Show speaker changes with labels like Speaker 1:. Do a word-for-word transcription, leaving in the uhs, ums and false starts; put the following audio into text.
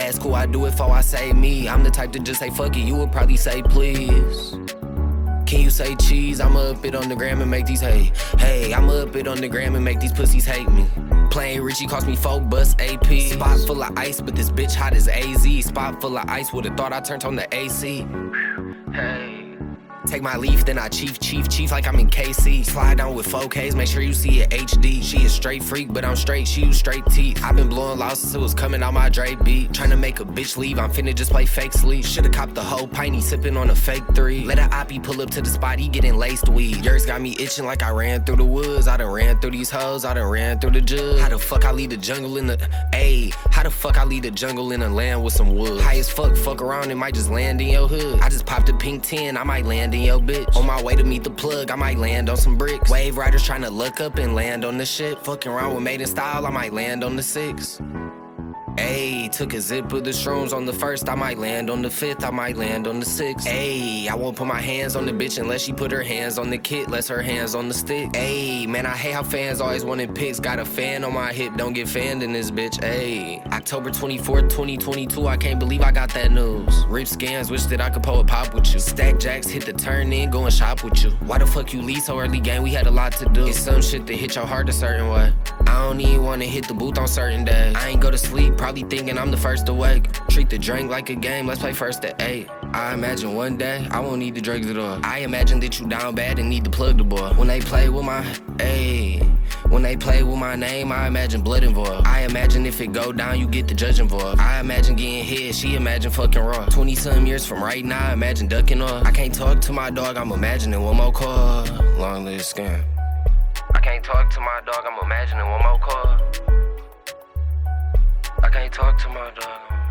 Speaker 1: ask who I do it for, I say me. I'm the type to just say fuck it, you would probably say please. Can you say cheese? I'ma up it on the gram and make these hate. Hey, I'ma up it on the gram and make these pussies hate me. Playing Richie cost me four bus A P. Spot full of ice, but this bitch hot as A Z. Spot full of ice, would've thought I turned on the A C. Hey. Take my leaf, then I chief, chief, chief like I'm in K C. Slide down with four Ks, make sure you see it H D. She a straight freak, but I'm straight, she use straight teeth. I been blowing loud since it was coming out my Dre beat. Tryna make a bitch leave, I'm finna just play fake sleep. Shoulda copped the whole pint, he sippin' on a fake three. Let a oppie pull up to the spot, he getting laced weed. Yours got me itching like I ran through the woods. I done ran through these hoes, I done ran through the jug. How the fuck I leave the jungle in the, ayy, how the fuck I leave the jungle in a land with some wood? High as fuck, fuck around, it might just land in your hood. I just popped a pink ten, I might land in your bitch. On my way to meet the plug, I might land on some bricks. Wave riders tryna look up and land on the shit. Fucking around with Maiden Style, I might land on the six. Ayy, took a zip of the shrooms on the first, I might land on the fifth, I might land on the sixth. Ayy, I won't put my hands on the bitch unless she put her hands on the kit, less her hands on the stick. Ayy, man, I hate how fans always wanting pics. Got a fan on my hip, don't get fanned in this bitch. Ayy, October twenty-fourth, twenty twenty-two, I can't believe I got that news. Rip scans, wish that I could pull a pop with you. Stack jacks, hit the turn in, go and shop with you. Why the fuck you leave so early, gang? We had a lot to do. It's some shit that hit your heart a certain way. I don't even wanna hit the booth on certain days. I ain't go to sleep, probably thinking I'm the first awake. Treat the drink like a game, let's play first at eight. I imagine one day, I won't need the drugs at all. I imagine that you down bad and need to plug the boy. When they play with my, ayy, when they play with my name, I imagine blood involved. I imagine if it go down, you get the judge involved. I imagine getting hit, she imagine fucking raw. twenty-some years from right now, I imagine ducking off. I can't talk to my dog, I'm imagining one more call. Long live scam. I can't talk to my dog, I'm imagining one more call. I can't talk to my dog.